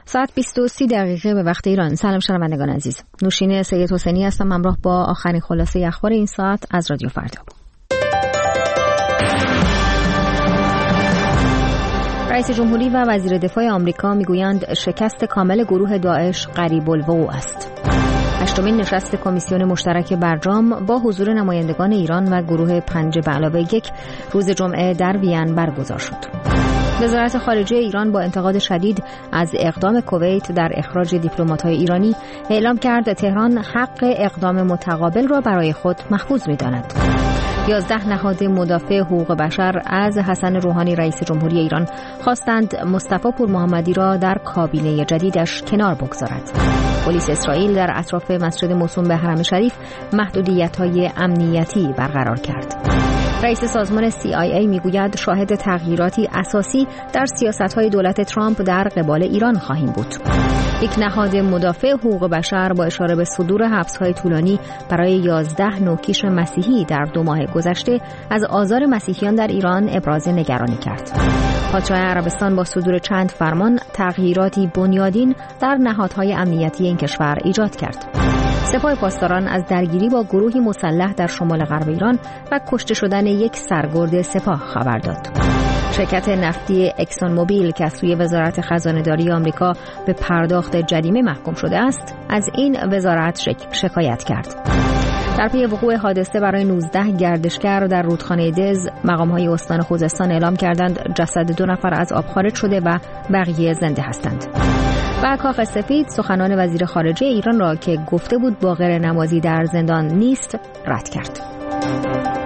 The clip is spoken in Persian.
ساعت 20:30 به وقت ایران. سلام شنوندگان عزیز. نوشین سید حسینی هستم همراه با آخرین خلاصه اخبار این ساعت از رادیو فردا. رئیس جمهوری و وزیر دفاع آمریکا میگویند شکست کامل گروه داعش قریب الوقوع است. 8مین نشست کمیسیون مشترک برجام با حضور نمایندگان ایران و گروه 5+1 روز جمعه در وین برگزار شد. وزارت خارجه ایران با انتقاد شدید از اقدام کویت در اخراج دیپلمات‌های ایرانی اعلام کرد تهران حق اقدام متقابل را برای خود محفوظ می‌داند. 11 نهاد مدافع حقوق بشر از حسن روحانی رئیس جمهوری ایران خواستند مصطفی پورمحمدی را در کابینه جدیدش کنار بگذارد. پلیس اسرائیل در اطراف مسجد موسوم به حرم شریف محدودیت‌های امنیتی برقرار کرد. رئیس سازمان CIA میگوید شاهد تغییراتی اساسی در سیاست‌های دولت ترامپ در قبال ایران خواهیم بود. یک نهاد مدافع حقوق بشر با اشاره به صدور حبس‌های طولانی برای 11 نوکیش مسیحی در 2 ماه گذشته از آزار مسیحیان در ایران ابراز نگرانی کرد. پادشاه عربستان با صدور چند فرمان تغییراتی بنیادین در نهادهای امنیتی این کشور ایجاد کرد. سپاه پاسداران از درگیری با گروهی مسلح در شمال غرب ایران و کشته شدن یک سرگرد سپاه خبر داد. شرکت نفتی اکسون موبیل که از سوی وزارت خزانه‌داری آمریکا به پرداخت جریمه محکوم شده است، از این وزارت شکایت کرد. در پی وقوع حادثه برای 19 گردشگر در رودخانه دز، مقام‌های استان خوزستان اعلام کردند جسد 2 نفر از آب خارج شده و بقیه زنده هستند. و کاخ سفید سخنان وزیر خارجه ایران را که گفته بود باقر نمازی در زندان نیست رد کرد.